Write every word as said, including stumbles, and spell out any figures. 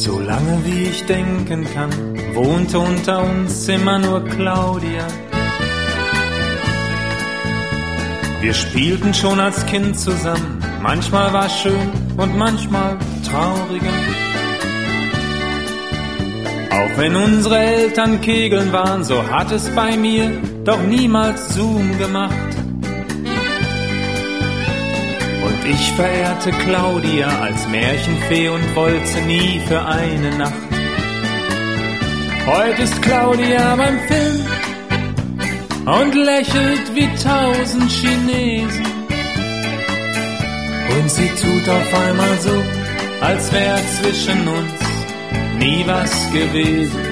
Solange wie ich denken kann, wohnte unter uns immer nur Claudia. Wir spielten schon als Kind zusammen, manchmal war's schön und manchmal trauriger. Auch wenn unsere Eltern Kegeln waren, so hat es bei mir doch niemals Zoom gemacht. Und ich verehrte Claudia als Märchenfee und wollte nie für eine Nacht. Heute ist Claudia beim Film und lächelt wie tausend Chinesen. Und sie tut auf einmal so, als wär zwischen uns nie was gewesen.